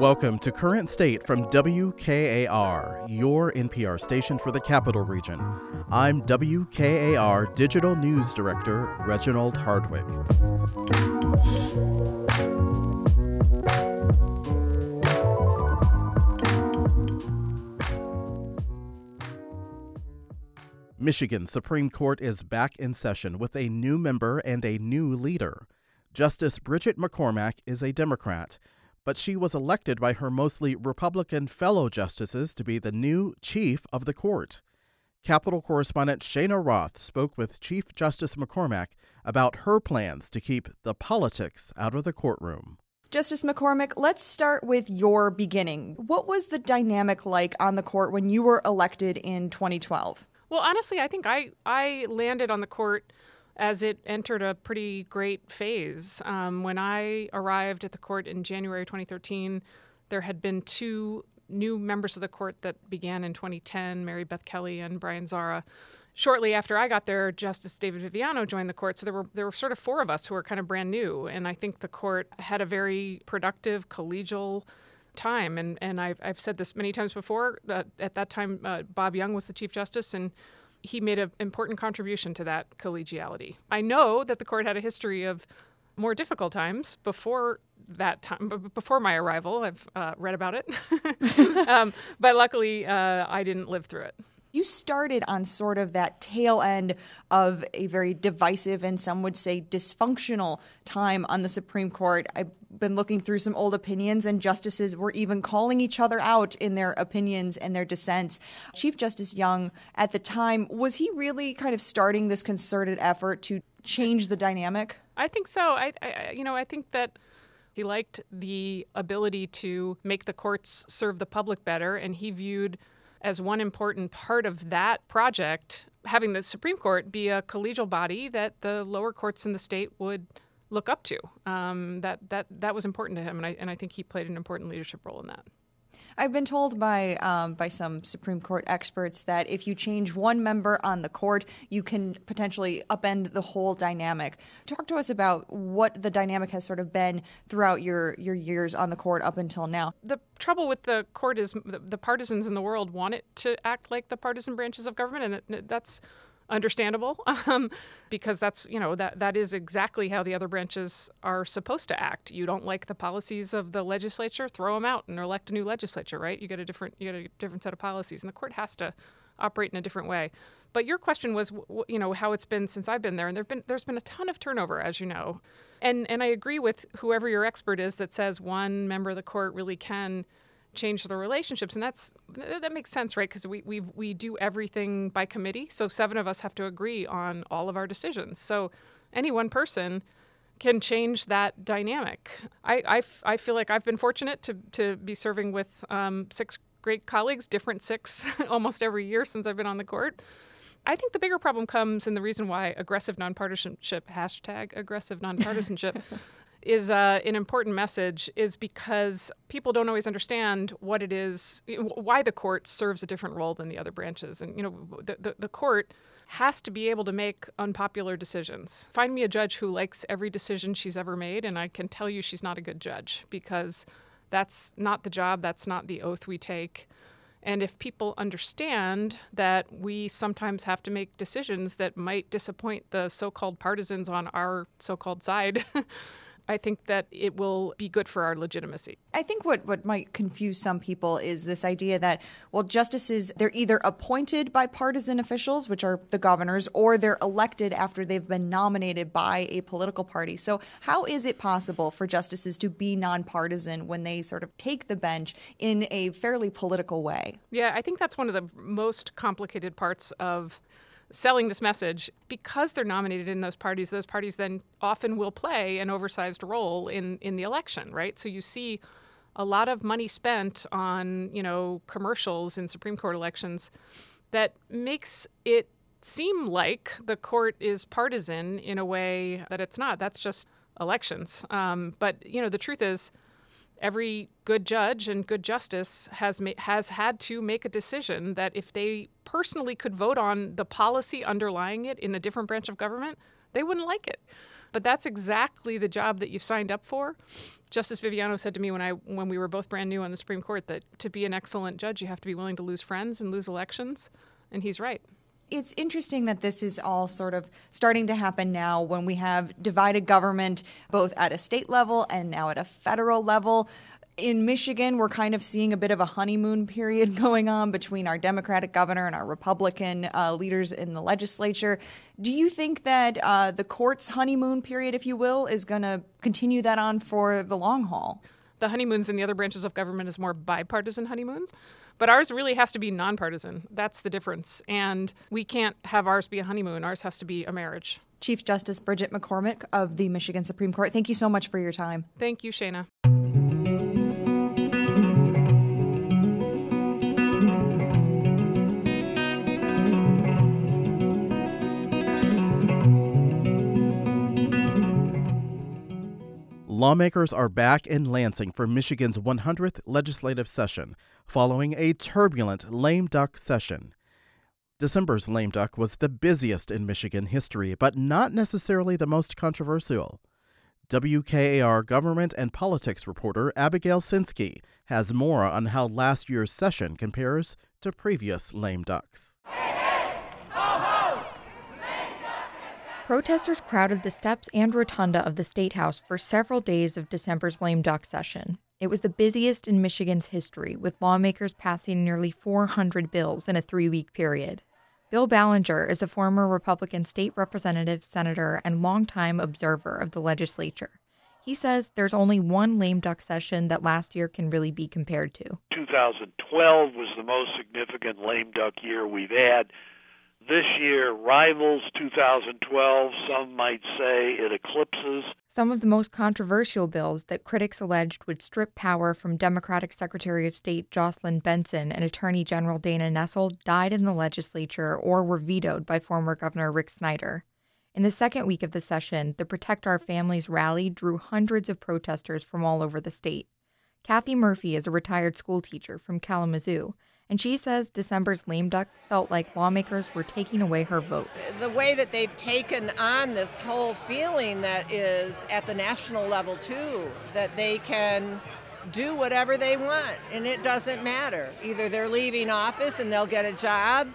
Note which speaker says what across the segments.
Speaker 1: Welcome to Current State from WKAR, your NPR station for the Capital Region. I'm WKAR Digital News Director Reginald Hardwick. Michigan Supreme Court is back in session with a new member and a new leader. Justice Bridget McCormack is a Democrat, but she was elected by her mostly Republican fellow justices to be the new chief of the court. Capitol correspondent Shana Roth spoke with Chief Justice McCormack about her plans to keep the politics out of the courtroom.
Speaker 2: Justice McCormack, let's start with your beginning. What was the dynamic like on the court when you were elected in 2012?
Speaker 3: Well, honestly, I think I landed on the court as it entered a pretty great phase. When I arrived at the court in January 2013, there had been two new members of the court that began in 2010, Mary Beth Kelly and Brian Zara. Shortly after I got there, Justice David Viviano joined the court. So there were sort of four of us who were kind of brand new. And I think the court had a very productive, collegial time. And I've said this many times before. At that time, Bob Young was the Chief Justice, and he made an important contribution to that collegiality. I know that the court had a history of more difficult times before that time, before my arrival. I've read about it. But luckily, I didn't live through it.
Speaker 2: You started on sort of that tail end of a very divisive and some would say dysfunctional time on the Supreme Court. I've been looking through some old opinions, and justices were even calling each other out in their opinions and their dissents. Chief Justice Young, at the time, was he really kind of starting this concerted effort to change the dynamic?
Speaker 3: I think so. I think that he liked the ability to make the courts serve the public better, and he viewed as one important part of that project, having the Supreme Court be a collegial body that the lower courts in the state would look up to. That was important to him, and I think he played an important leadership role in that.
Speaker 2: I've been told by some Supreme Court experts that if you change one member on the court, you can potentially upend the whole dynamic. Talk to us about what the dynamic has sort of been throughout your years on the court up until now.
Speaker 3: The trouble with the court is the partisans in the world want it to act like the partisan branches of government, and that's understandable, because that is exactly how the other branches are supposed to act. You don't like the policies of the legislature, throw them out and elect a new legislature, right? You get a different set of policies, and the court has to operate in a different way. But your question was, how it's been since I've been there, and there's been a ton of turnover, as you know, and I agree with whoever your expert is that says one member of the court really can change the relationships, and that makes sense, right? Because we do everything by committee, so 7 of us have to agree on all of our decisions. So any one person can change that dynamic. I feel like I've been fortunate to be serving with 6 great colleagues, different 6 almost every year since I've been on the court. I think the bigger problem comes in the reason why aggressive nonpartisanship, #aggressive is an important message, is because people don't always understand what it is, why the court serves a different role than the other branches. And, the court has to be able to make unpopular decisions. Find me a judge who likes every decision she's ever made, and I can tell you she's not a good judge, because that's not the job, that's not the oath we take. And if people understand that we sometimes have to make decisions that might disappoint the so-called partisans on our so-called side, I think that it will be good for our legitimacy.
Speaker 2: I think what might confuse some people is this idea that, well, justices, they're either appointed by partisan officials, which are the governors, or they're elected after they've been nominated by a political party. So how is it possible for justices to be nonpartisan when they sort of take the bench in a fairly political way?
Speaker 3: Yeah, I think that's one of the most complicated parts of selling this message. Because they're nominated in those parties then often will play an oversized role in the election, right? So you see a lot of money spent on, commercials in Supreme Court elections that makes it seem like the court is partisan in a way that it's not. That's just elections. But the truth is, every good judge and good justice has had to make a decision that if they personally could vote on the policy underlying it in a different branch of government, they wouldn't like it. But that's exactly the job that you've signed up for. Justice Viviano said to me when we were both brand new on the Supreme Court that to be an excellent judge, you have to be willing to lose friends and lose elections. And he's right.
Speaker 2: It's interesting that this is all sort of starting to happen now when we have divided government, both at a state level and now at a federal level. In Michigan, we're kind of seeing a bit of a honeymoon period going on between our Democratic governor and our Republican leaders in the legislature. Do you think that the court's honeymoon period, if you will, is going to continue that on for the long haul?
Speaker 3: The honeymoons in the other branches of government is more bipartisan honeymoons. But ours really has to be nonpartisan. That's the difference. And we can't have ours be a honeymoon. Ours has to be a marriage.
Speaker 2: Chief Justice Bridget McCormack of the Michigan Supreme Court, thank you so much for your time.
Speaker 3: Thank you, Shayna.
Speaker 1: Lawmakers are back in Lansing for Michigan's 100th legislative session, following a turbulent lame duck session. December's lame duck was the busiest in Michigan history, but not necessarily the most controversial. WKAR government and politics reporter Abigail Sinsky has more on how last year's session compares to previous lame ducks.
Speaker 4: Protesters crowded the steps and rotunda of the State House for several days of December's lame duck session. It was the busiest in Michigan's history, with lawmakers passing nearly 400 bills in a 3-week period. Bill Ballinger is a former Republican state representative, senator, and longtime observer of the legislature. He says there's only one lame duck session that last year can really be compared to.
Speaker 5: 2012 was the most significant lame duck year we've had. This year rivals 2012. Some might say it eclipses.
Speaker 4: Some of the most controversial bills that critics alleged would strip power from Democratic Secretary of State Jocelyn Benson and Attorney General Dana Nessel died in the legislature or were vetoed by former Governor Rick Snyder. In the second week of the session, the Protect Our Families rally drew hundreds of protesters from all over the state. Kathy Murphy is a retired school teacher from Kalamazoo, and she says December's lame duck felt like lawmakers were taking away her vote.
Speaker 6: The way that they've taken on this whole feeling that is at the national level too, that they can do whatever they want and it doesn't matter. Either they're leaving office and they'll get a job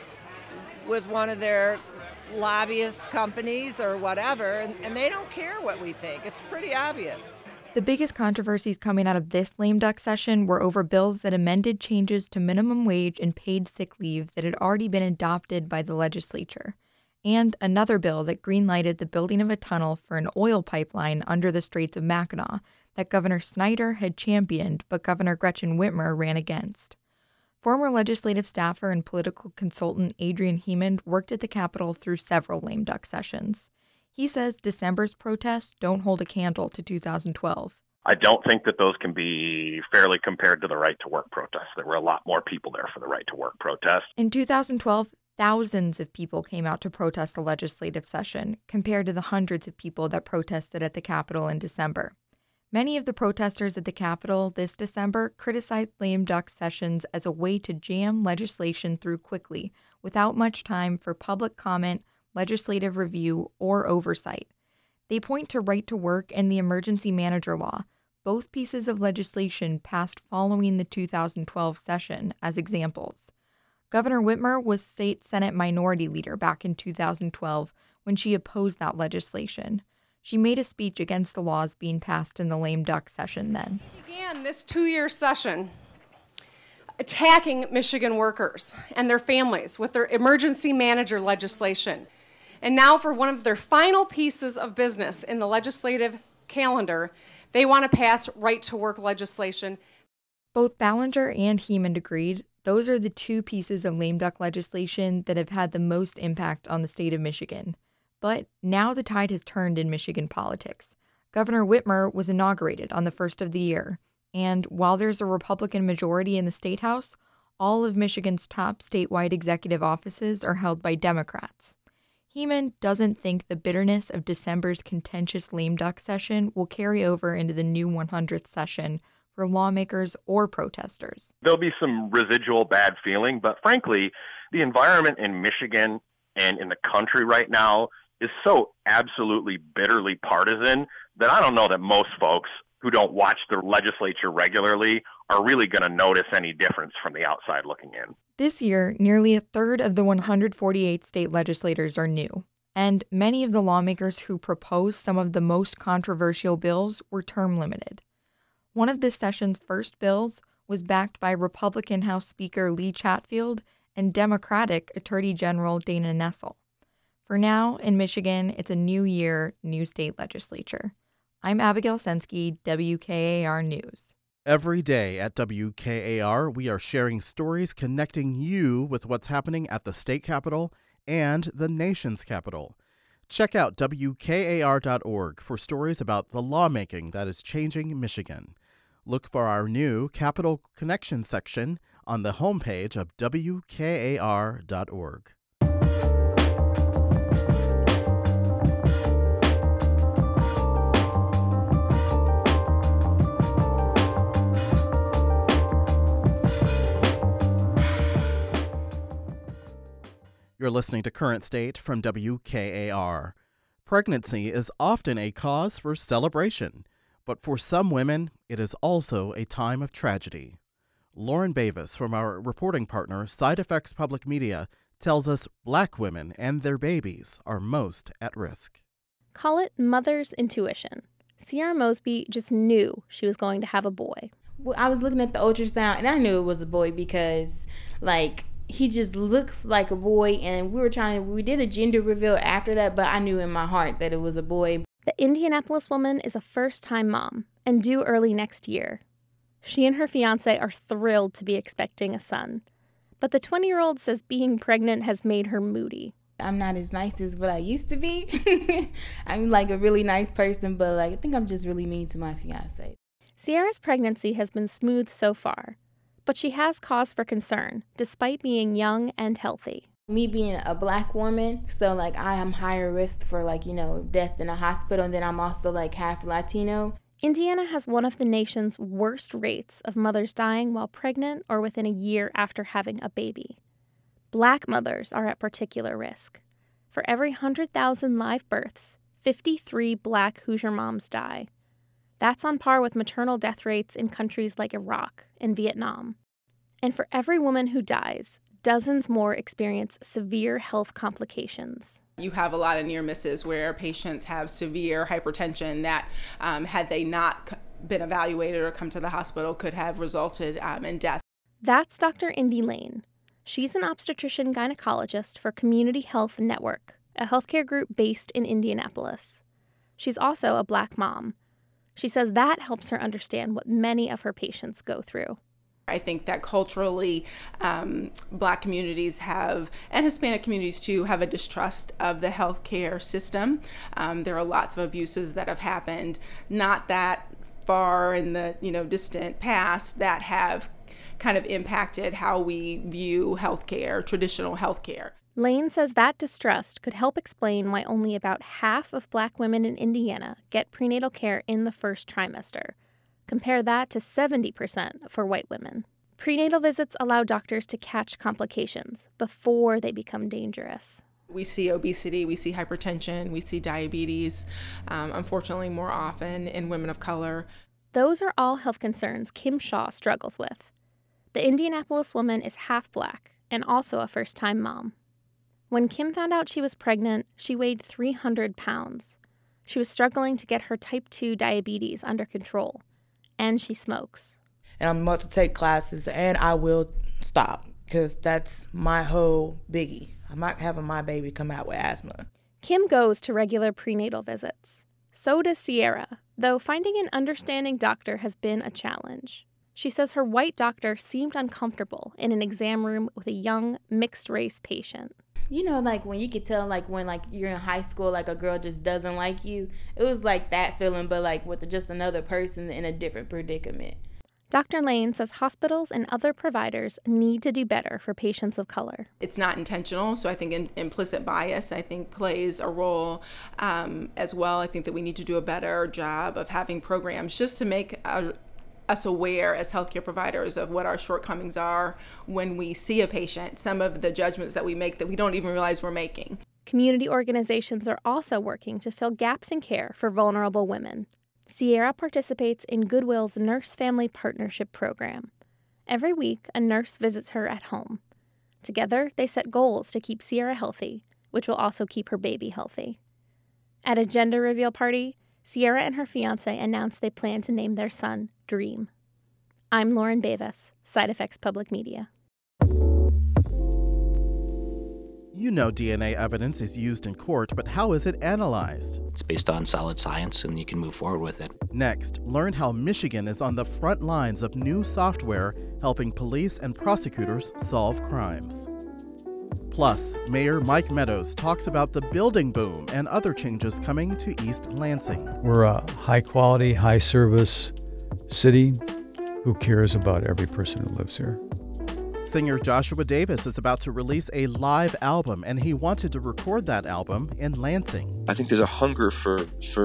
Speaker 6: with one of their lobbyist companies or whatever, and they don't care what we think. It's pretty obvious.
Speaker 4: The biggest controversies coming out of this lame duck session were over bills that amended changes to minimum wage and paid sick leave that had already been adopted by the legislature, and another bill that greenlighted the building of a tunnel for an oil pipeline under the Straits of Mackinac that Governor Snyder had championed, but Governor Gretchen Whitmer ran against. Former legislative staffer and political consultant Adrian Hemond worked at the Capitol through several lame duck sessions. He says December's protests don't hold a candle to 2012.
Speaker 7: I don't think that those can be fairly compared to the right to work protests. There were a lot more people there for the right to work protest.
Speaker 4: In 2012, thousands of people came out to protest the legislative session, compared to the hundreds of people that protested at the Capitol in December. Many of the protesters at the Capitol this December criticized lame duck sessions as a way to jam legislation through quickly, without much time for public comment, legislative review, or oversight. They point to right to work and the emergency manager law, both pieces of legislation passed following the 2012 session, as examples. Governor Whitmer was state Senate minority leader back in 2012 when she opposed that legislation. She made a speech against the laws being passed in the lame duck session then.
Speaker 8: We began this 2-year session attacking Michigan workers and their families with their emergency manager legislation. And now for one of their final pieces of business in the legislative calendar, they want to pass right-to-work legislation.
Speaker 4: Both Ballinger and Hemond agreed those are the two pieces of lame duck legislation that have had the most impact on the state of Michigan. But now the tide has turned in Michigan politics. Governor Whitmer was inaugurated on the first of the year, and while there's a Republican majority in the State House, all of Michigan's top statewide executive offices are held by Democrats. Hemond doesn't think the bitterness of December's contentious lame duck session will carry over into the new 100th session for lawmakers or protesters.
Speaker 7: There'll be some residual bad feeling, but frankly, the environment in Michigan and in the country right now is so absolutely bitterly partisan that I don't know that most folks who don't watch the legislature regularly are really going to notice any difference from the outside looking in.
Speaker 4: This year, nearly a third of the 148 state legislators are new, and many of the lawmakers who proposed some of the most controversial bills were term limited. One of this session's first bills was backed by Republican House Speaker Lee Chatfield and Democratic Attorney General Dana Nessel. For now, in Michigan, it's a new year, new state legislature. I'm Abigail Sensky, WKAR News.
Speaker 1: Every day at WKAR, we are sharing stories connecting you with what's happening at the state capitol and the nation's capital. Check out WKAR.org for stories about the lawmaking that is changing Michigan. Look for our new Capitol Connection section on the homepage of WKAR.org. You're listening to Current State from WKAR. Pregnancy is often a cause for celebration, but for some women, it is also a time of tragedy. Lauren Bavis from our reporting partner, Side Effects Public Media, tells us Black women and their babies are most at risk.
Speaker 9: Call it mother's intuition. Sierra Mosby just knew she was going to have a boy.
Speaker 10: Well, I was looking at the ultrasound, and I knew it was a boy because, he just looks like a boy, and we did a gender reveal after that, but I knew in my heart that it was a boy.
Speaker 9: The Indianapolis woman is a first-time mom and due early next year. She and her fiancé are thrilled to be expecting a son. But the 20-year-old says being pregnant has made her moody.
Speaker 10: I'm not as nice as what I used to be. I'm a really nice person, but I think I'm just really mean to my fiancé.
Speaker 9: Sierra's pregnancy has been smooth so far, but she has cause for concern, despite being young and healthy.
Speaker 10: Me being a Black woman, so I am higher risk for death in a hospital, and then I'm also half Latino.
Speaker 9: Indiana has one of the nation's worst rates of mothers dying while pregnant or within a year after having a baby. Black mothers are at particular risk. For every 100,000 live births, 53 Black Hoosier moms die. That's on par with maternal death rates in countries like Iraq and Vietnam. And for every woman who dies, dozens more experience severe health complications.
Speaker 11: You have a lot of near misses where patients have severe hypertension that, had they not been evaluated or come to the hospital, could have resulted in death.
Speaker 9: That's Dr. Indy Lane. She's an obstetrician gynecologist for Community Health Network, a healthcare group based in Indianapolis. She's also a Black mom. She says that helps her understand what many of her patients go through.
Speaker 11: I think that culturally, Black communities have, and Hispanic communities too, have a distrust of the healthcare system. There are lots of abuses that have happened, not that far in the distant past, that have kind of impacted how we view healthcare, traditional healthcare.
Speaker 9: Lane says that distrust could help explain why only about half of Black women in Indiana get prenatal care in the first trimester. Compare that to 70% for white women. Prenatal visits allow doctors to catch complications before they become dangerous.
Speaker 11: We see obesity, we see hypertension, we see diabetes, unfortunately more often in women of color.
Speaker 9: Those are all health concerns Kim Shaw struggles with. The Indianapolis woman is half Black and also a first-time mom. When Kim found out she was pregnant, she weighed 300 pounds. She was struggling to get her type 2 diabetes under control. And she smokes.
Speaker 12: And I'm about to take classes, and I will stop, because that's my whole biggie. I'm not having my baby come out with asthma.
Speaker 9: Kim goes to regular prenatal visits. So does Sierra, though finding an understanding doctor has been a challenge. She says her white doctor seemed uncomfortable in an exam room with a young, mixed-race patient.
Speaker 10: When you could tell, when, you're in high school, a girl just doesn't like you. It was that feeling, but, with just another person in a different predicament.
Speaker 9: Dr. Lane says hospitals and other providers need to do better for patients of color.
Speaker 11: It's not intentional, so I think implicit bias, plays a role as well. I think that we need to do a better job of having programs just to make us aware as healthcare providers of what our shortcomings are when we see a patient, some of the judgments that we make that we don't even realize we're making.
Speaker 9: community organizations are also working to fill gaps in care for vulnerable women. Sierra participates in Goodwill's Nurse Family Partnership Program. Every week, a nurse visits her at home. Together, they set goals to keep Sierra healthy, which will also keep her baby healthy. At a gender reveal party, Sierra and her fiancé announced they plan to name their son Dream. I'm Lauren Bevis, Side Effects Public Media.
Speaker 1: You know DNA evidence is used in court, but how is it analyzed?
Speaker 13: It's based on solid science, and you can move forward with it.
Speaker 1: Next, learn how Michigan is on the front lines of new software helping police and prosecutors solve crimes. Plus, Mayor Mike Meadows talks about the building boom and other changes coming to East Lansing.
Speaker 14: We're a high-quality, high-service city who cares about every person who lives here.
Speaker 1: Singer Joshua Davis is about to release a live album, and he wanted to record that album in Lansing.
Speaker 15: I think there's a hunger for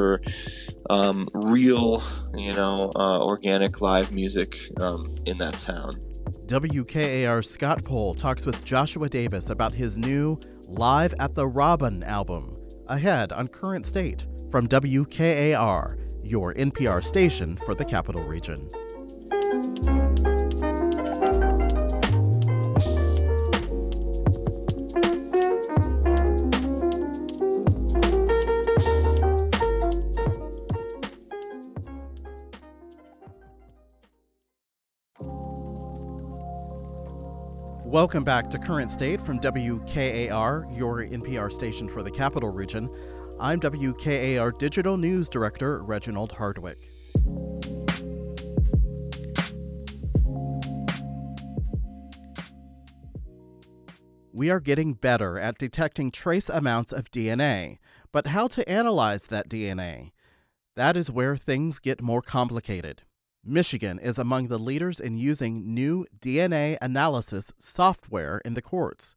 Speaker 15: real, organic live music in that town.
Speaker 1: WKAR's Scott Pohl talks with Joshua Davis about his new Live at the Robin album, ahead on Current State from WKAR, your NPR station for the Capital Region. Welcome back to Current State from WKAR, your NPR station for the Capital Region. I'm WKAR Digital News Director Reginald Hardwick. We are getting better at detecting trace amounts of DNA, but how to analyze that DNA? That is where things get more complicated. Michigan is among the leaders in using new DNA analysis software in the courts.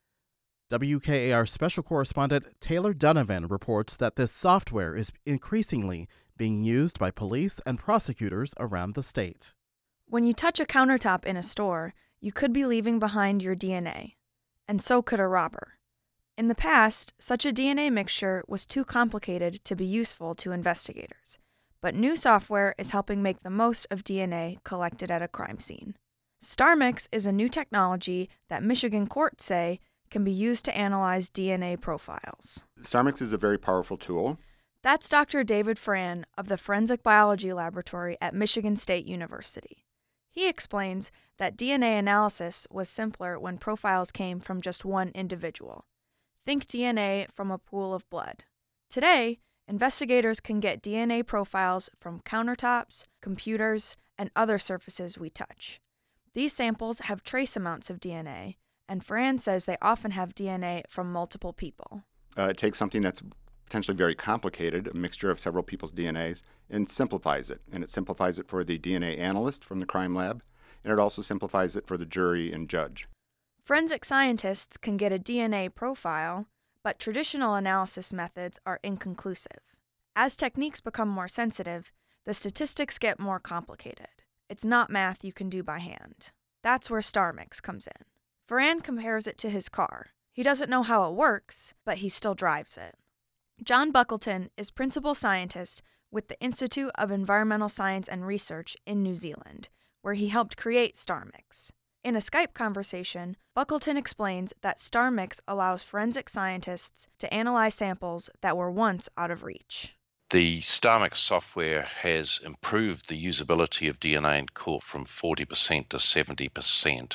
Speaker 1: WKAR special correspondent Taylor Donovan reports that this software is increasingly being used by police and prosecutors around the state.
Speaker 16: When you touch a countertop in a store, you could be leaving behind your DNA, and so could a robber. In the past, such a DNA mixture was too complicated to be useful to investigators. But new software is helping make the most of DNA collected at a crime scene. StarMix is a new technology that Michigan courts say can be used to analyze DNA profiles.
Speaker 17: StarMix is a very powerful tool.
Speaker 16: That's Dr. David Fran of the Forensic Biology Laboratory at Michigan State University. He explains that DNA analysis was simpler when profiles came from just one individual. Think DNA from a pool of blood. Today, investigators can get DNA profiles from countertops, computers, and other surfaces we touch. These samples have trace amounts of DNA, and Fran says they often have DNA from multiple people.
Speaker 17: It takes something that's potentially very complicated, a mixture of several people's DNAs, and simplifies it. And it simplifies it for the DNA analyst from the crime lab, and it also simplifies it for the jury and judge.
Speaker 16: Forensic scientists can get a DNA profile, but traditional analysis methods are inconclusive. As techniques become more sensitive, the statistics get more complicated. It's not math you can do by hand. That's where StarMix comes in. Ferran compares it to his car. He doesn't know how it works, but he still drives it. John Buckleton is principal scientist with the Institute of Environmental Science and Research in New Zealand, where he helped create StarMix. In a Skype conversation, Buckleton explains that StarMix allows forensic scientists to analyze samples that were once out of reach.
Speaker 18: The StarMix software has improved the usability of DNA in court from 40% to 70%,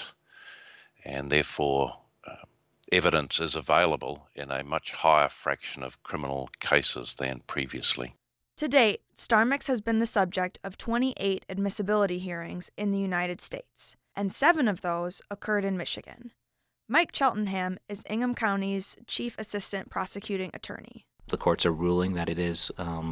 Speaker 18: and therefore evidence is available in a much higher fraction of criminal cases than previously.
Speaker 16: To date, StarMix has been the subject of 28 admissibility hearings in the United States, and 7 of those occurred in Michigan. Mike Cheltenham is Ingham County's Chief Assistant Prosecuting Attorney.
Speaker 13: The courts are ruling that it is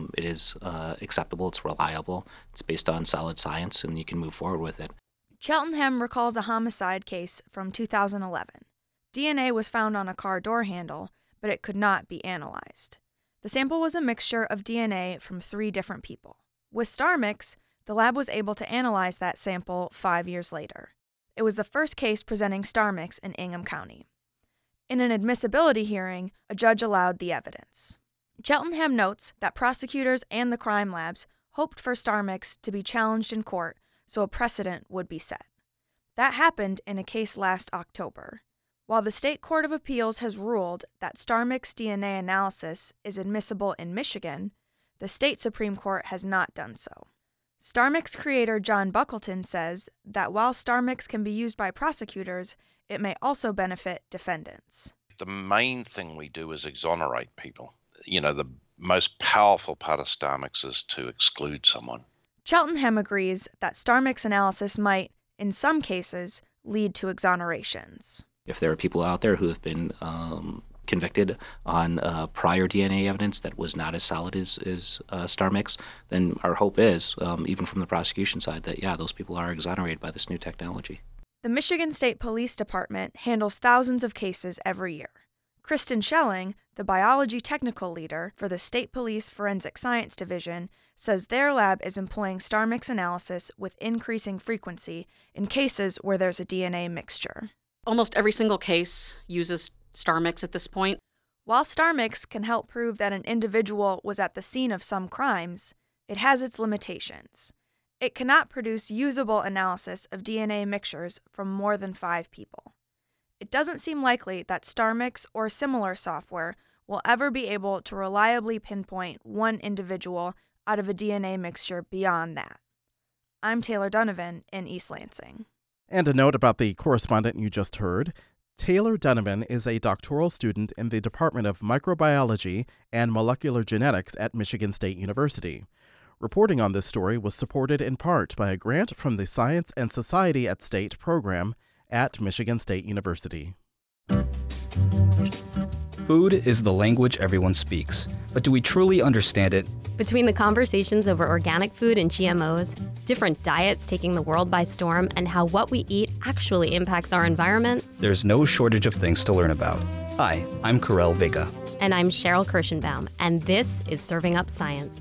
Speaker 13: acceptable, it's reliable, it's based on solid science, and you can move forward with it.
Speaker 16: Cheltenham recalls a homicide case from 2011. DNA was found on a car door handle, but it could not be analyzed. The sample was a mixture of DNA from 3 different people. With StarMix, the lab was able to analyze that sample 5 years later. It was the first case presenting StarMix in Ingham County. In an admissibility hearing, a judge allowed the evidence. Cheltenham notes that prosecutors and the crime labs hoped for StarMix to be challenged in court so a precedent would be set. That happened in a case last October. While the State Court of Appeals has ruled that StarMix DNA analysis is admissible in Michigan, the state Supreme Court has not done so. StarMix creator John Buckleton says that while StarMix can be used by prosecutors, it may also benefit defendants.
Speaker 18: The main thing we do is exonerate people. The most powerful part of StarMix is to exclude someone.
Speaker 16: Cheltenham agrees that StarMix analysis might, in some cases, lead to exonerations.
Speaker 13: If there are people out there who have been convicted on prior DNA evidence that was not as solid as StarMix, then our hope is, even from the prosecution side, that, those people are exonerated by this new technology.
Speaker 16: The Michigan State Police Department handles thousands of cases every year. Kristen Schelling, the biology technical leader for the State Police Forensic Science Division, says their lab is employing StarMix analysis with increasing frequency in cases where there's a DNA mixture.
Speaker 19: Almost every single case uses StarMix at this point.
Speaker 16: While StarMix can help prove that an individual was at the scene of some crimes, it has its limitations. It cannot produce usable analysis of DNA mixtures from more than 5 people. It doesn't seem likely that StarMix or similar software will ever be able to reliably pinpoint one individual out of a DNA mixture beyond that. I'm Taylor Donovan in East Lansing.
Speaker 1: And a note about the correspondent you just heard. Taylor Donovan is a doctoral student in the Department of Microbiology and Molecular Genetics at Michigan State University. Reporting on this story was supported in part by a grant from the Science and Society at State program at Michigan State University.
Speaker 20: Food is the language everyone speaks, but do we truly understand it?
Speaker 21: Between the conversations over organic food and GMOs, different diets taking the world by storm, and how what we eat actually impacts our environment,
Speaker 20: there's no shortage of things to learn about. Hi, I'm Karel Vega.
Speaker 21: And I'm Cheryl Kirschenbaum, and this is Serving Up Science.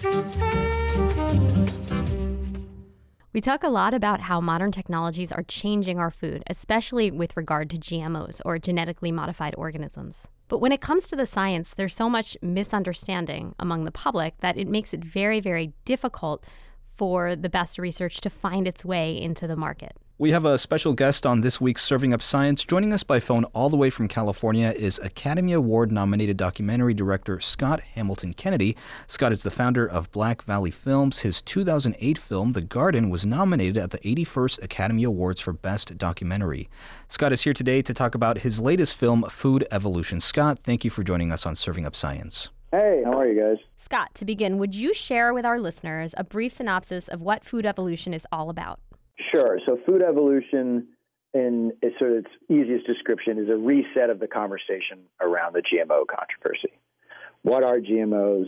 Speaker 21: We talk a lot about how modern technologies are changing our food, especially with regard to GMOs, or genetically modified organisms. But when it comes to the science, there's so much misunderstanding among the public that it makes it very, very difficult for the best research to find its way into the market.
Speaker 20: We have a special guest on this week's Serving Up Science. Joining us by phone all the way from California is Academy Award-nominated documentary director Scott Hamilton Kennedy. Scott is the founder of Black Valley Films. His 2008 film, The Garden, was nominated at the 81st Academy Awards for Best Documentary. Scott is here today to talk about his latest film, Food Evolution. Scott, thank you for joining us on Serving Up Science.
Speaker 22: Hey, how are you guys?
Speaker 21: Scott, to begin, would you share with our listeners a brief synopsis of what Food Evolution is all about?
Speaker 22: Sure. So Food Evolution, in its easiest description, is a reset of the conversation around the GMO controversy. What are GMOs?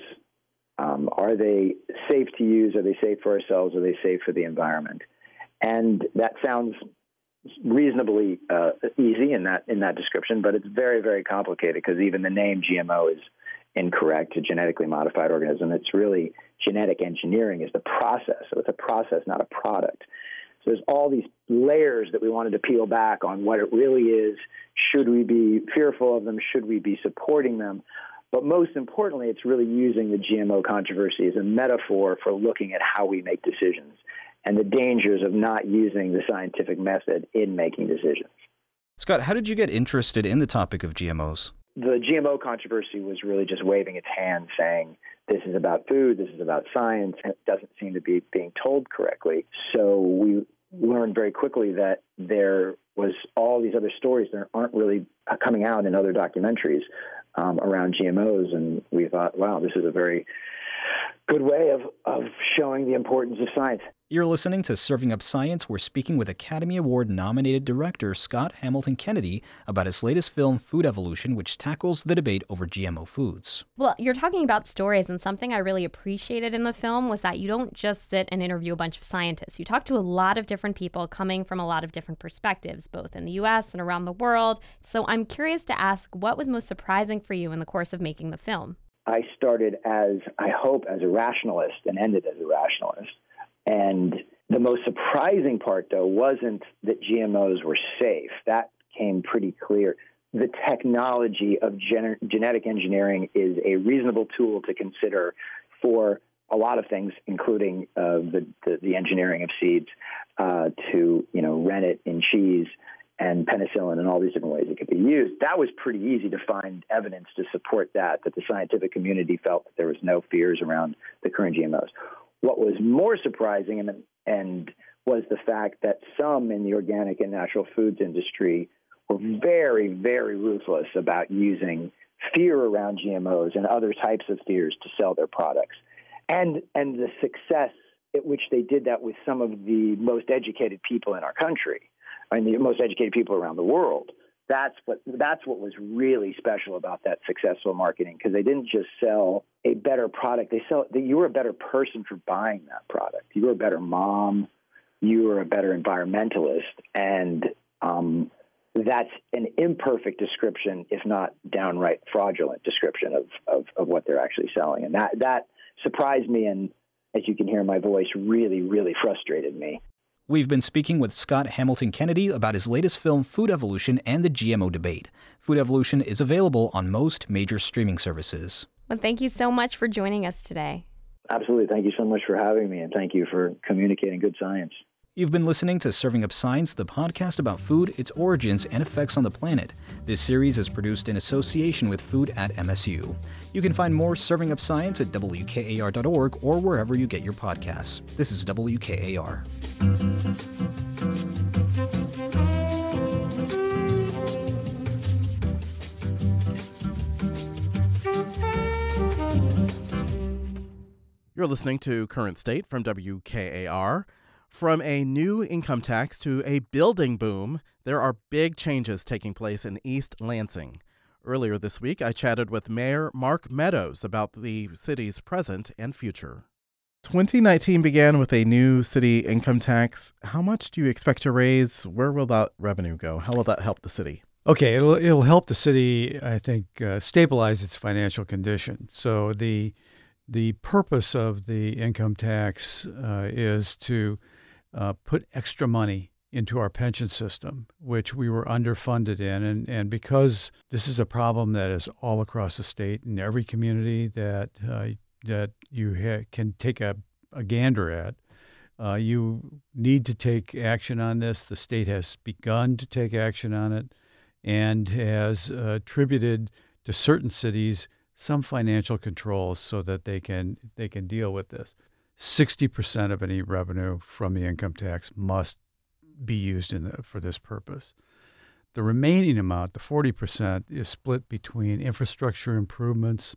Speaker 22: Are they safe to use? Are they safe for ourselves? Are they safe for the environment? And that sounds reasonably easy in that description, but it's very, very complicated because even the name GMO is incorrect, a genetically modified organism. It's really genetic engineering is the process. So it's a process, not a product. So there's all these layers that we wanted to peel back on what it really is. Should we be fearful of them? Should we be supporting them? But most importantly, it's really using the GMO controversy as a metaphor for looking at how we make decisions and the dangers of not using the scientific method in making decisions.
Speaker 20: Scott, how did you get interested in the topic of GMOs?
Speaker 22: The GMO controversy was really just waving its hand saying, this is about food, this is about science, and it doesn't seem to be being told correctly. So we learned very quickly that there was all these other stories that aren't really coming out in other documentaries around GMOs, and we thought, wow, this is a very good way of showing the importance of science.
Speaker 20: You're listening to Serving Up Science. We're speaking with Academy Award-nominated director Scott Hamilton Kennedy about his latest film, Food Evolution, which tackles the debate over GMO foods.
Speaker 21: Well, you're talking about stories, and something I really appreciated in the film was that you don't just sit and interview a bunch of scientists. You talk to a lot of different people coming from a lot of different perspectives, both in the U.S. and around the world. So I'm curious to ask, what was most surprising for you in the course of making the film?
Speaker 22: I started as a rationalist and ended as a rationalist. And the most surprising part, though, wasn't that GMOs were safe. That came pretty clear. the technology of genetic engineering is a reasonable tool to consider for a lot of things, including the engineering of seeds to rennet in cheese and penicillin and all these different ways it could be used. That was pretty easy to find evidence to support that the scientific community felt that there was no fears around the current GMOs. What was more surprising and was the fact that some in the organic and natural foods industry were very, very ruthless about using fear around GMOs and other types of fears to sell their products. And the success at which they did that with some of the most educated people in our country, the most educated people around the world. That's what was really special about that successful marketing, because they didn't just sell a better product. You were a better person for buying that product. You were a better mom. You were a better environmentalist. And that's an imperfect description, if not downright fraudulent description of what they're actually selling. And that surprised me, and as you can hear in my voice, really, really frustrated me.
Speaker 20: We've been speaking with Scott Hamilton Kennedy about his latest film, Food Evolution, and the GMO debate. Food Evolution is available on most major streaming services.
Speaker 21: Well, thank you so much for joining us today.
Speaker 22: Absolutely. Thank you so much for having me, and thank you for communicating good science.
Speaker 20: You've been listening to Serving Up Science, the podcast about food, its origins, and effects on the planet. This series is produced in association with Food at MSU. You can find more Serving Up Science at WKAR.org or wherever you get your podcasts. This is WKAR.
Speaker 1: You're listening to Current State from WKAR. From a new income tax to a building boom, there are big changes taking place in East Lansing. Earlier this week, I chatted with Mayor Mark Meadows about the city's present and future. 2019 began with a new city income tax. How much do you expect to raise? Where will that revenue go? How will that help the city?
Speaker 14: Okay, it'll help the city, I think, stabilize its financial condition. So the purpose of the income tax is to put extra money into our pension system, which we were underfunded in. And because this is a problem that is all across the state in every community that you can take a gander at, you need to take action on this. The state has begun to take action on it and has attributed to certain cities some financial controls so that they can deal with this. 60% of any revenue from the income tax must be used for this purpose. The remaining amount, the 40%, is split between infrastructure improvements,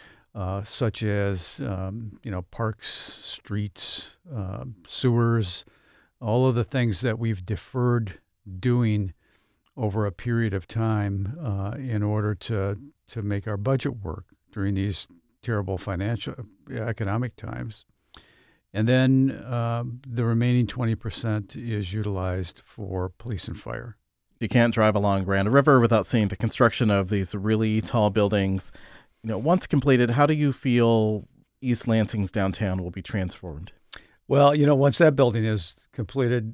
Speaker 14: such as parks, streets, sewers, all of the things that we've deferred doing over a period of time in order to make our budget work during these terrible economic times. And then the remaining 20% is utilized for police and fire.
Speaker 1: You can't drive along Grand River without seeing the construction of these really tall buildings. Once completed, how do you feel East Lansing's downtown will be transformed?
Speaker 14: Well, once that building is completed,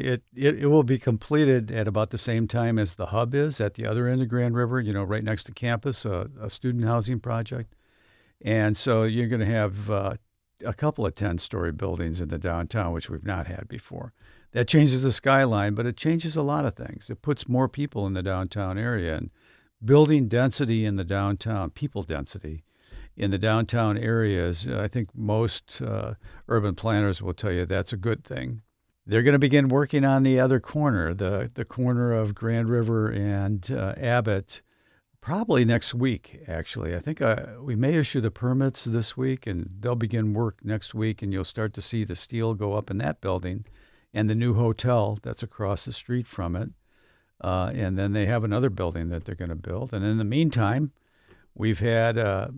Speaker 14: it will be completed at about the same time as the hub is at the other end of Grand River, right next to campus, a student housing project. And so you're going to have a couple of 10-story buildings in the downtown, which we've not had before. That changes the skyline, but it changes a lot of things. It puts more people in the downtown area, and building density in the downtown, people density in the downtown areas, I think most urban planners will tell you that's a good thing. They're going to begin working on the other corner, the corner of Grand River and Abbott, probably next week, actually. I think we may issue the permits this week, and they'll begin work next week, and you'll start to see the steel go up in that building and the new hotel that's across the street from it. And then they have another building that they're going to build. And in the meantime, we've had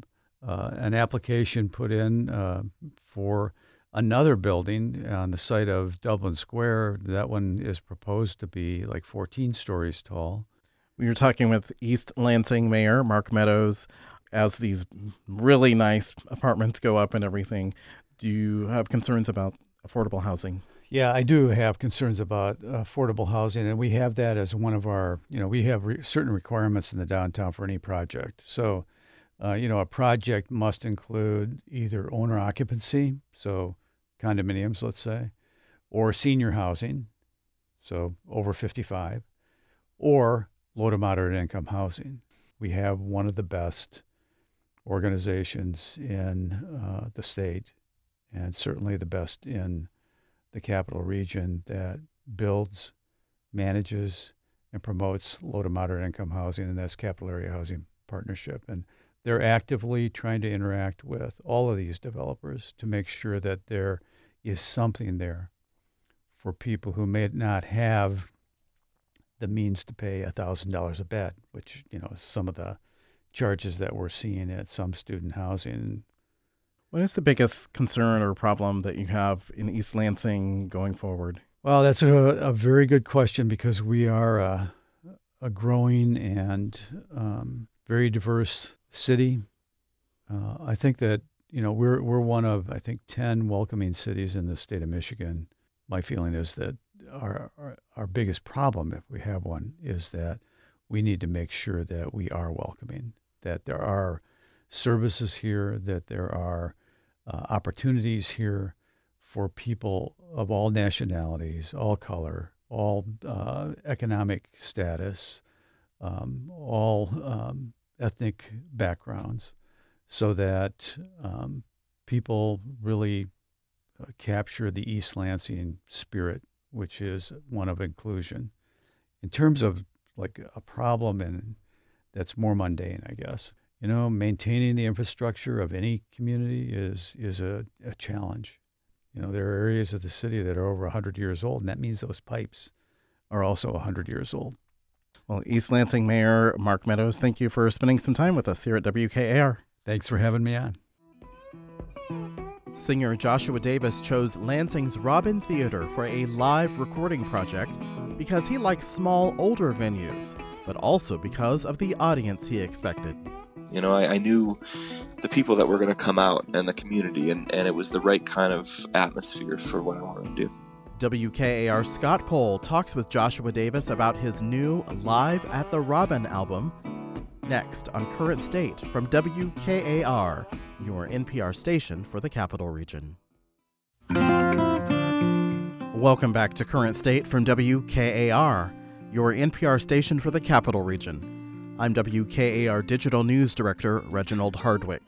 Speaker 14: an application put in for another building on the site of Dublin Square. That one is proposed to be like 14 stories tall.
Speaker 1: We were talking with East Lansing Mayor Mark Meadows. As these really nice apartments go up and everything, do you have concerns about affordable housing?
Speaker 14: Yeah, I do have concerns about affordable housing, and we have that as one of our, we have certain requirements in the downtown for any project. So, a project must include either owner occupancy, so condominiums, let's say, or senior housing, so over 55, or low to moderate income housing. We have one of the best organizations in the state, and certainly the best in the Capital Region, that builds, manages, and promotes low to moderate income housing, and that's Capital Area Housing Partnership. And they're actively trying to interact with all of these developers to make sure that there is something there for people who may not have the means to pay $1,000 a bed, which, is some of the charges that we're seeing at some student housing.
Speaker 1: What is the biggest concern or problem that you have in East Lansing going forward?
Speaker 14: Well, that's a very good question, because we are a growing and very diverse city. I think that, we're one of, 10 welcoming cities in the state of Michigan. My feeling is that our biggest problem, if we have one, is that we need to make sure that we are welcoming, that there are services here, that there are opportunities here for people of all nationalities, all color, all economic status, all ethnic backgrounds, so that people really capture the East Lansing spirit, which is one of inclusion. In terms of like a problem and that's more mundane, I guess. Maintaining the infrastructure of any community is a challenge. There are areas of the city that are over 100 years old, and that means those pipes are also 100 years old.
Speaker 1: Well, East Lansing Mayor Mark Meadows, thank you for spending some time with us here at WKAR.
Speaker 14: Thanks for having me on.
Speaker 1: Singer Joshua Davis chose Lansing's Robin Theater for a live recording project because he likes small, older venues, but also because of the audience he expected.
Speaker 15: I knew the people that were going to come out and the community, and it was the right kind of atmosphere for what I wanted to do.
Speaker 1: WKAR Scott Pohl talks with Joshua Davis about his new Live at the Robin album. Next on Current State from WKAR, your NPR station for the Capital Region. Welcome back to Current State from WKAR, your NPR station for the Capital Region. I'm WKAR Digital News Director Reginald Hardwick.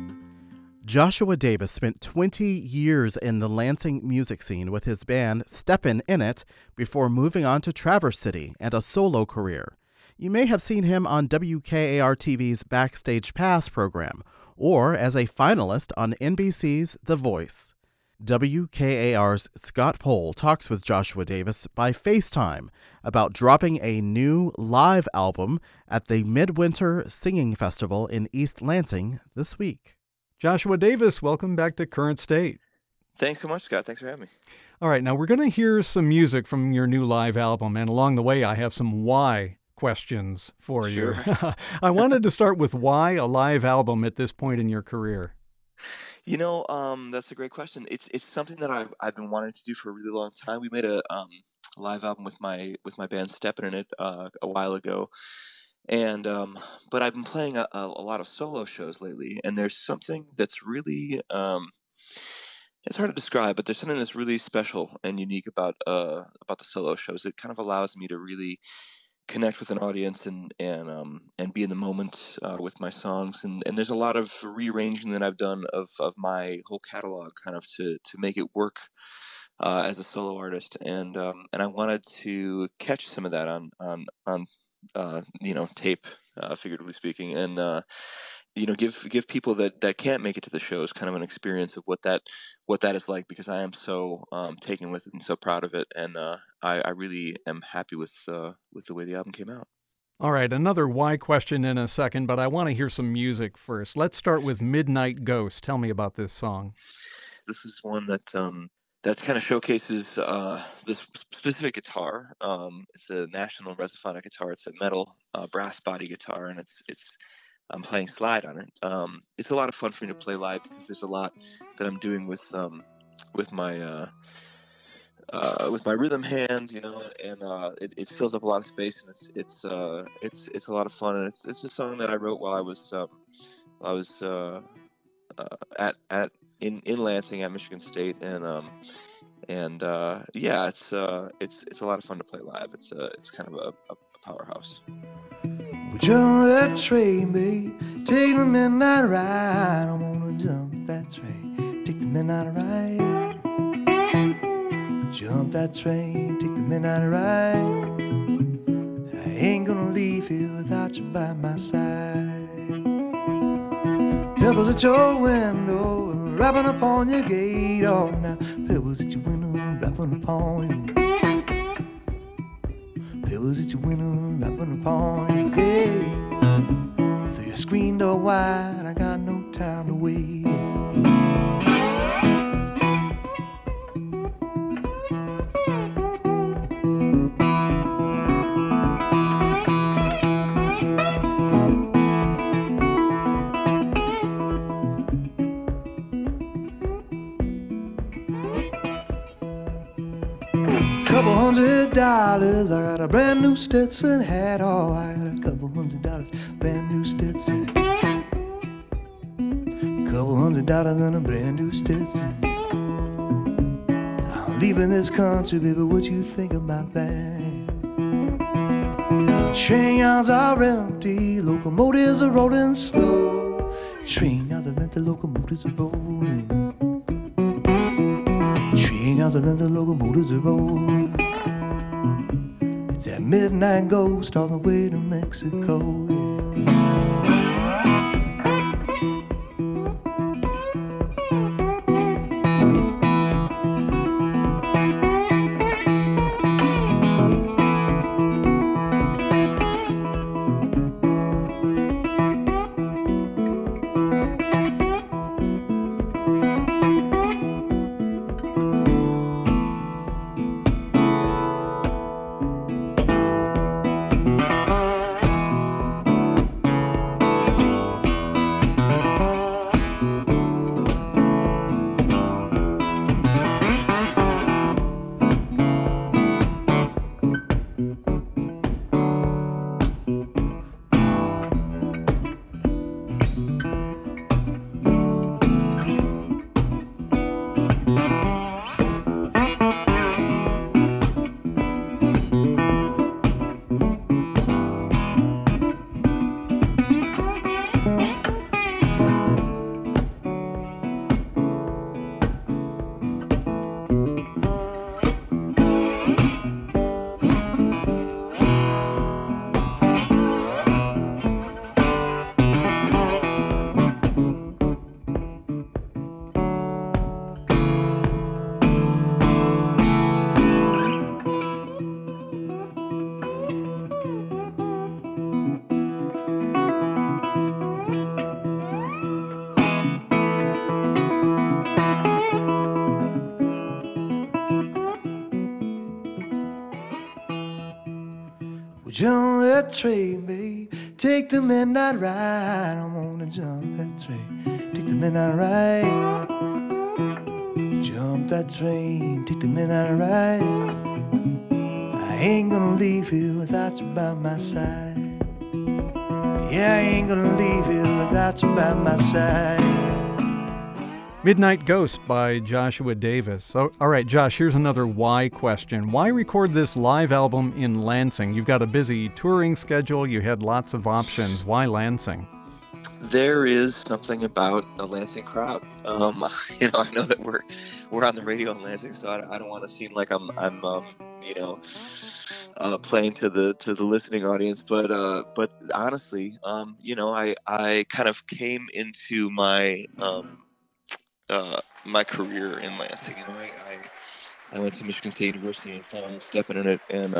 Speaker 1: Joshua Davis spent 20 years in the Lansing music scene with his band Steppin' In It before moving on to Traverse City and a solo career. You may have seen him on WKAR TV's Backstage Pass program or as a finalist on NBC's The Voice. WKAR's Scott Pohl talks with Joshua Davis by FaceTime about dropping a new live album at the Midwinter Singing Festival in East Lansing this week.
Speaker 2: Joshua Davis, welcome back to Current State.
Speaker 15: Thanks so much, Scott. Thanks for having me.
Speaker 2: All right, now we're going to hear some music from your new live album, and along the way I have some why questions for you.
Speaker 15: Sure.
Speaker 2: I wanted to start with why a live album at this point in your career?
Speaker 15: That's a great question. It's something that I've been wanting to do for a really long time. We made a live album with my band Steppin' In It a while ago, and but I've been playing a lot of solo shows lately, and there's something that's really it's hard to describe, but there's something that's really special and unique about the solo shows. It kind of allows me to really connect with an audience and be in the moment with my songs, and there's a lot of rearranging that I've done of my whole catalog kind of to make it work as a solo artist, and I wanted to catch some of that on tape, figuratively speaking, and give people that can't make it to the shows kind of an experience of what that is like, because I am so taken with it and so proud of it, and I really am happy with the way the album came out.
Speaker 2: All right, another why question in a second, but I want to hear some music first. Let's start with Midnight Ghost. Tell me about this song.
Speaker 15: This is one that kind of showcases this specific guitar. It's a National Resophonic guitar. It's a metal brass body guitar, and I'm playing slide on it. It's a lot of fun for me to play live because there's a lot that I'm doing with my with my rhythm hand, and it fills up a lot of space, and it's a lot of fun, and it's a song that I wrote while I was in Lansing at Michigan State, and yeah, it's a lot of fun to play live. It's kind of a powerhouse.
Speaker 3: Jump that train, babe. Take the midnight ride. I'm gonna jump that train. Take the midnight ride. Jump that train. Take the midnight ride. I ain't gonna leave here without you by my side. Pebbles at your window, rapping upon your gate. Oh, now pebbles at your window, rapping upon you. Pebbles at your window, rapping upon your gate. Through your screen door wide, I got no time to wait. $200, I got a brand new Stetson hat. Oh, I got a $200, brand new Stetson. $200 and a brand new Stetson. I'm leaving this country, baby, what you think about that? Train yards are empty, locomotives are rolling slow. Train yards are empty, locomotives are rolling. Train yards are empty, locomotives are rolling. It's that midnight ghost all the way to Mexico. Jump that train, babe. Take the midnight ride. I'm gonna jump that train. Take the midnight ride. Jump that train. Take the midnight ride. I ain't gonna leave here without you by my side. Yeah, I ain't gonna leave here without you by my side.
Speaker 2: Midnight Ghost by Joshua Davis. All right, Josh, here's another why question. Why record this live album in Lansing? You've got a busy touring schedule. You had lots of options. Why Lansing?
Speaker 15: There is something about a Lansing crowd. I know that we're on the radio in Lansing, so I don't want to seem like I'm playing to the listening audience, but honestly, I kind of came into my my career in Lansing. I went to Michigan State University and found stepping in it, and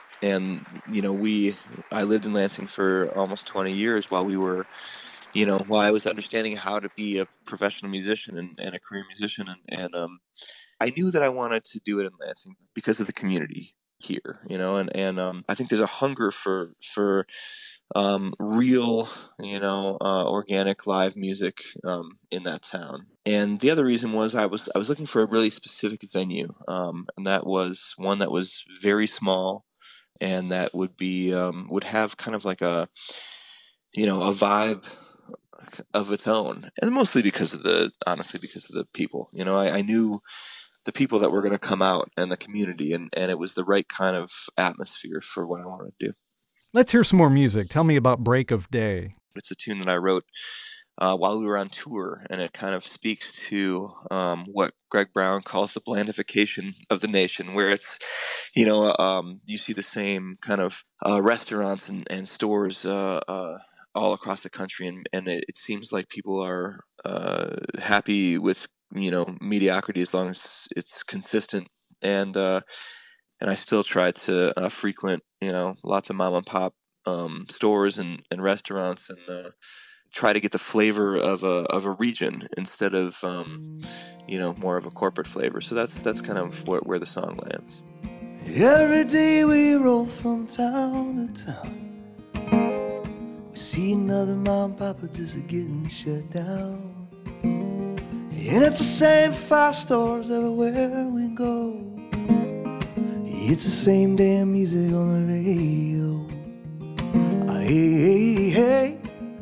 Speaker 15: I lived in Lansing for almost 20 years while I was understanding how to be a professional musician and a career musician, and I knew that I wanted to do it in Lansing because of the community here, and I think there's a hunger for real, organic live music in that town. And the other reason was I was looking for a really specific venue, and that was one that was very small, and that would have kind of like a vibe of its own, and mostly because of the people. I knew the people that were going to come out and the community, and it was the right kind of atmosphere for what I wanted to do.
Speaker 2: Let's hear some more music. Tell me about Break of Day.
Speaker 15: It's a tune that I wrote while we were on tour, and it kind of speaks to what Greg Brown calls the blandification of the nation, where it's, you see the same kind of restaurants and stores all across the country, and it seems like people are happy with mediocrity as long as it's consistent, and I still try to frequent lots of mom and pop stores and restaurants, and try to get the flavor of a region instead of more of a corporate flavor. So that's kind of where the song lands.
Speaker 3: Every day we roll from town to town, we see another mom and papa just getting shut down. And it's the same 5 stores everywhere we go. It's the same damn music on the radio. Hey, hey, hey.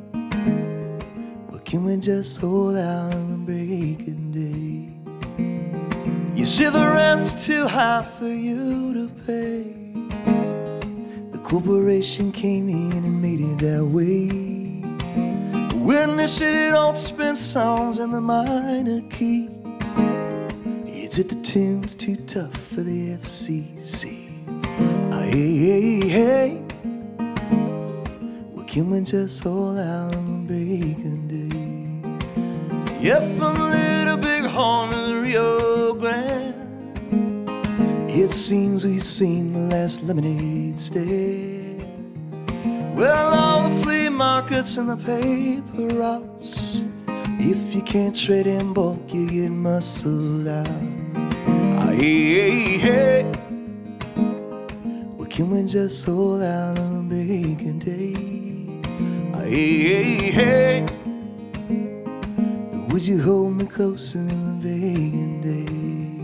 Speaker 3: But can we just hold out on the breaking day? You see the rent's too high for you to pay. The corporation came in and made it that way. When the city don't spin songs in the minor key, it's that the tune's too tough for the FCC. Hey, hey, hey. Well, can we just hold out on the breaking day? Yeah, from Little Big Horn to the Rio Grande, it seems we've seen the last lemonade stand. Well, all the flea markets and the paper routes, if you can't trade in bulk, you get muscled out. Hey, hey, hey. Well, can we just hold out on the breaking day? Hey, hey, hey. Would you hold me closer in the breaking day?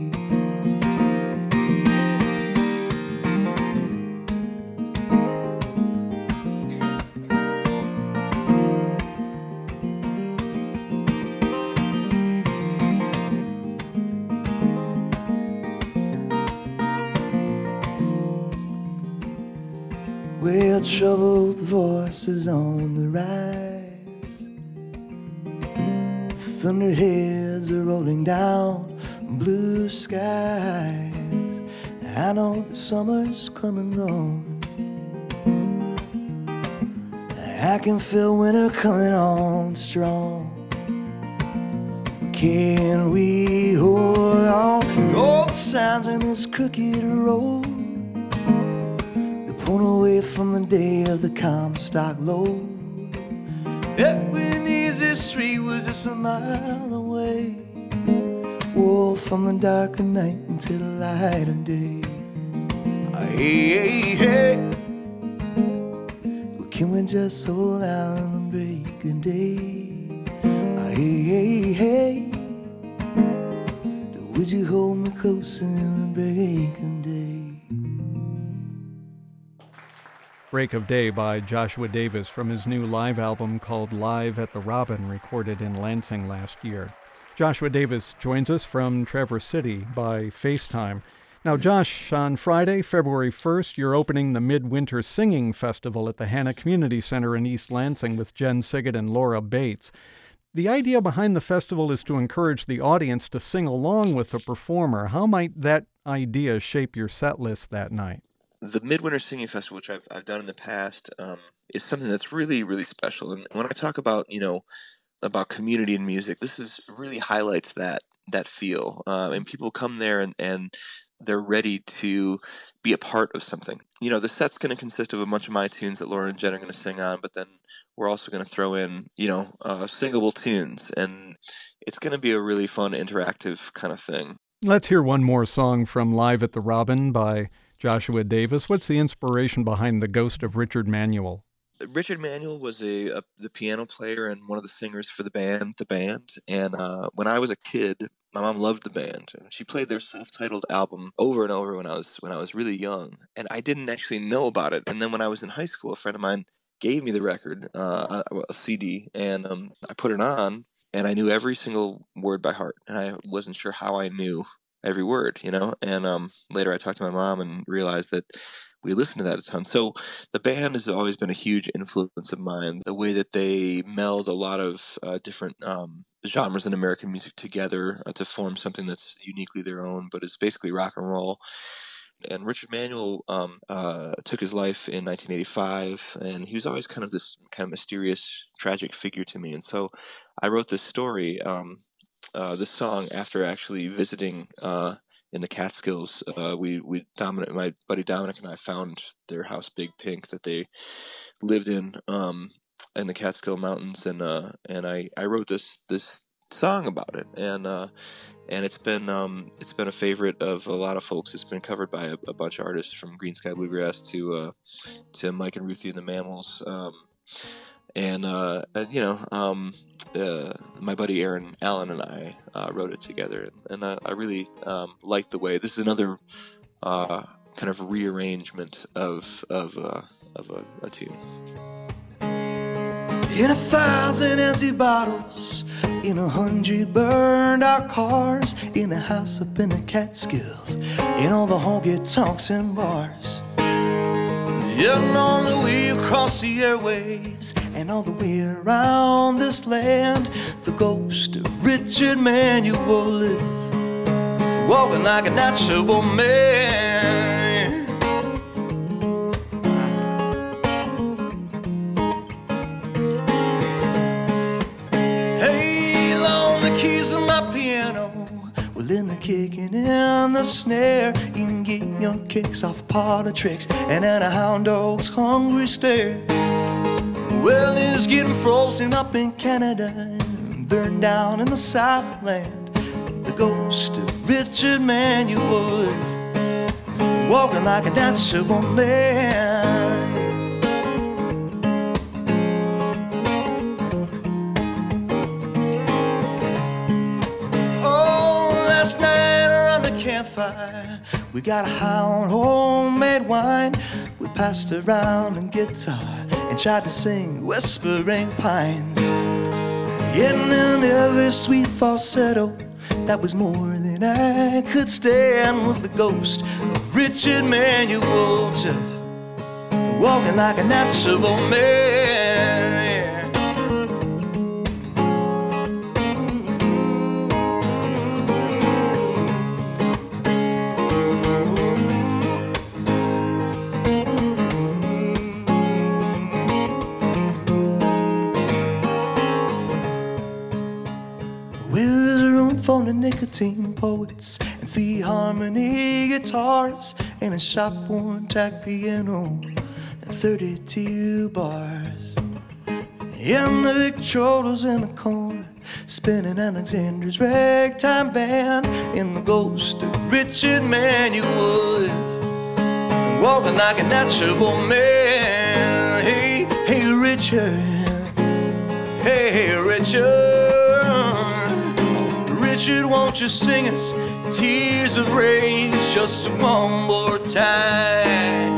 Speaker 3: Well, troubled voices on the rise, thunderheads are rolling down blue skies. I know the summer's come and gone. I can feel winter coming on strong. Can we hold on? All the signs in this crooked road, pulled away from the day of the Comstock load. Ebenezer Street was just a mile away. Oh, from the dark of night into the light of day. Hey, hey, hey. Well, can we just hold out on the breaking day? Hey, hey, hey. So would you hold me closer in the breaking day?
Speaker 2: Break of Day by Joshua Davis from his new live album called Live at the Robin, recorded in Lansing last year. Joshua Davis joins us from Traverse City by FaceTime. Now, Josh, on Friday, February 1st, you're opening the Midwinter Singing Festival at the Hanna Community Center in East Lansing with Jen Siggett and Laura Bates. The idea behind the festival is to encourage the audience to sing along with the performer. How might that idea shape your set list that night?
Speaker 15: The Midwinter Singing Festival, which I've done in the past, is something that's really, really special. And when I talk about, about community and music, this really highlights that feel. And people come there and they're ready to be a part of something. The set's going to consist of a bunch of my tunes that Laura and Jen are going to sing on, but then we're also going to throw in, singable tunes. And it's going to be a really fun, interactive kind of thing.
Speaker 2: Let's hear one more song from Live at the Robin by Joshua Davis. What's the inspiration behind The Ghost of Richard Manuel?
Speaker 15: Richard Manuel was the piano player and one of the singers for the band. And when I was a kid, my mom loved the band. She played their self-titled album over and over when I was really young, and I didn't actually know about it. And then when I was in high school, a friend of mine gave me the record, a CD, and I put it on, and I knew every single word by heart, and I wasn't sure how I knew every word, And later I talked to my mom and realized that we listened to that a ton. So the band has always been a huge influence of mine. The way that they meld a lot of different genres in American music together to form something that's uniquely their own, but is basically rock and roll. And Richard Manuel took his life in 1985, and he was always kind of this kind of mysterious, tragic figure to me. And so I wrote this story, this song, after actually visiting in the Catskills. My buddy Dominic and I found their house, Big Pink, that they lived in the Catskill Mountains, and I wrote this song about it, and it's been a favorite of a lot of folks. It's been covered by a bunch of artists, from Green Sky Bluegrass to Mike and Ruthie and the Mammals, my buddy Aaron Allen and I wrote it together, and I really like the way. This is another kind of rearrangement of a tune.
Speaker 3: In 1,000 empty bottles, in 100 burned out cars, in a house up in the Catskills, in all the honky-tonks and bars. And on the way across the airwaves, and all the way around this land, the ghost of Richard Manuel is walking like a natural man. Hey, on the keys of my piano, well, in the kicking and the snare, you can get your kicks off parlor tricks and at a hound dog's hungry stare. Well, it's getting frozen up in Canada and burned down in the Southland. The ghost of Richard Manuel is walking like a natural man. Oh, last night around the campfire, we got a hound homemade wine. We passed around a guitar and tried to sing Whispering Pines. And in every sweet falsetto, that was more than I could stand, was the ghost of Richard Manuel, just walking like a natural man. For the nicotine poets and 3 harmony guitars and a shop one-track piano and 32 bars. And the Victrolas in the corner spinning Alexander's ragtime band, and the ghost of Richard Manuel is walking like a natural man. Hey, hey, Richard. Hey, Richard. Richard, won't you sing us Tears of Rain just one more time?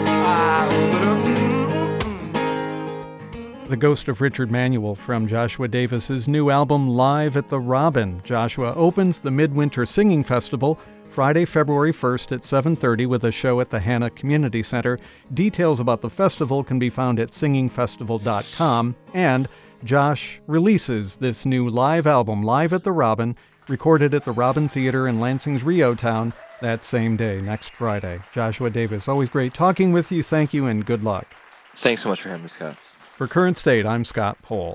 Speaker 2: The Ghost of Richard Manuel from Joshua Davis's new album Live at the Robin. Joshua opens the Midwinter Singing Festival Friday, February 1st at 7:30 with a show at the Hannah Community Center. Details about the festival can be found at singingfestival.com, and Josh releases this new live album, Live at the Robin, recorded at the Robin Theater in Lansing's Rio Town that same day, next Friday. Joshua Davis, always great talking with you. Thank you and good luck.
Speaker 15: Thanks so much for having me, Scott.
Speaker 2: For Current State, I'm Scott Pohl.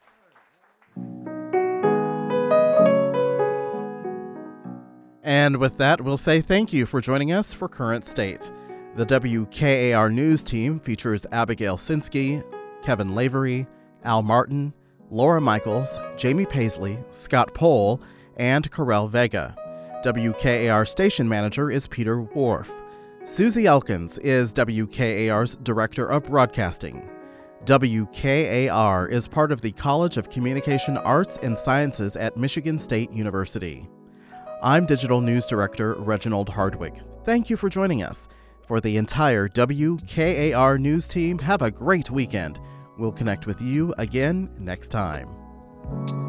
Speaker 1: And with that, we'll say thank you for joining us for Current State. The WKAR News team features Abigail Sinsky, Kevin Lavery, Al Martin, Laura Michaels, Jamie Paisley, Scott Pohl, and Corel Vega. WKAR station manager is Peter Wharf. Susie Elkins is WKAR's Director of Broadcasting. WKAR is part of the College of Communication Arts and Sciences at Michigan State University. I'm Digital News Director Reginald Hardwick. Thank you for joining us. For the entire WKAR News team, have a great weekend. We'll connect with you again next time.